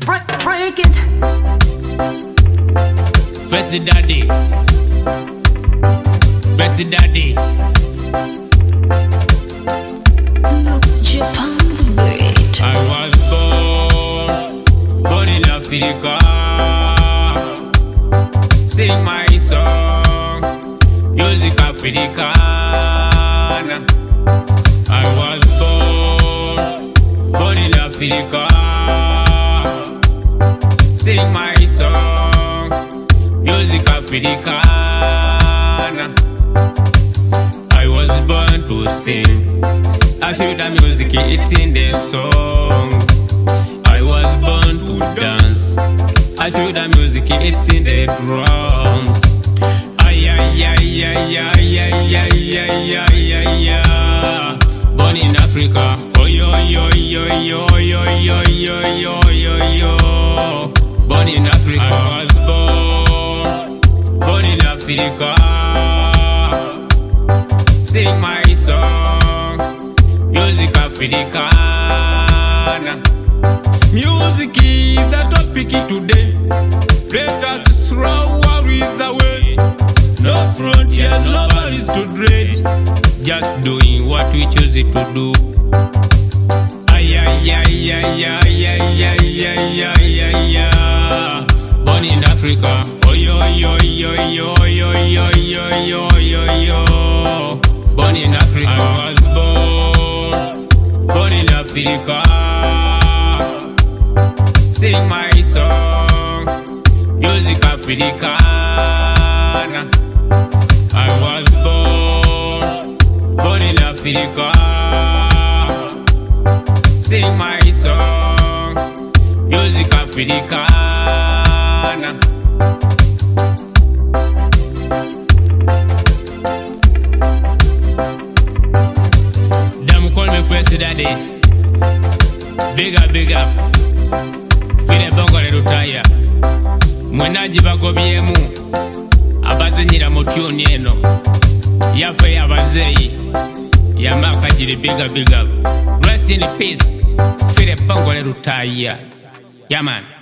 break it. First the daddy. First the daddy. Looks Japan the beat. I was born in Africa. Sing my song, music Africana. I was born in Africa. Sing my song, music Africana. I was born to sing. I feel the music, it's in the song. I was born to dance. I feel the music, it's in the drums. Ay ay ay ay ay ay ay ay ay ay ay. Born in Africa. Oh yo yo yo yo yo yo yo yo yo yo. Born in Africa. I was born in Africa. Sing my song, music Africana. Music is the topic today. Let us throw worries away. No frontiers, no worries to dread. Just doing what we choose to do. Ay ay ay ay ay ay ay ay ay ay ay. Born in Africa. Oh yo yo yo yo yo yo yo yo yo yo. Born in Africa. I was born in Africa. Sing my song, music Africana. I was born in Africa. Sing my song, music Africana. Them call me First Daddy. Big up, big up. File bongo le rutaya. Mwenaji bagobyemu. Abazenyira mu tune eno. Yafe yabazeyi. Yamaka jiri big up, big up. Rest in peace. File bongo le rutaya. Yeah man.